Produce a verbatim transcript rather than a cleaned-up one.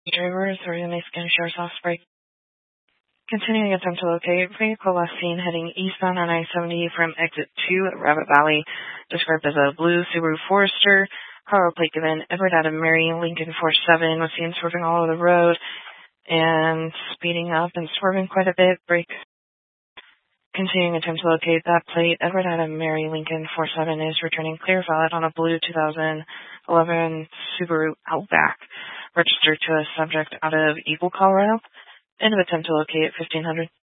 Driver, three Mexican Sheriff's Office break. Continuing attempt to locate vehicle last seen heading eastbound on I seventy from exit two at Rabbit Valley, described as a blue Subaru Forester. Car plate given Edward Adam Mary Lincoln four seven was seen swerving all over the road and speeding up and swerving quite a bit. Brake. Continuing attempt to locate that plate. Edward Adam Mary Lincoln four seven is returning clear valid on a blue two thousand eleven Subaru Outback, registered to a subject out of Eagle, Colorado. End of attempt to locate fifteen hundred.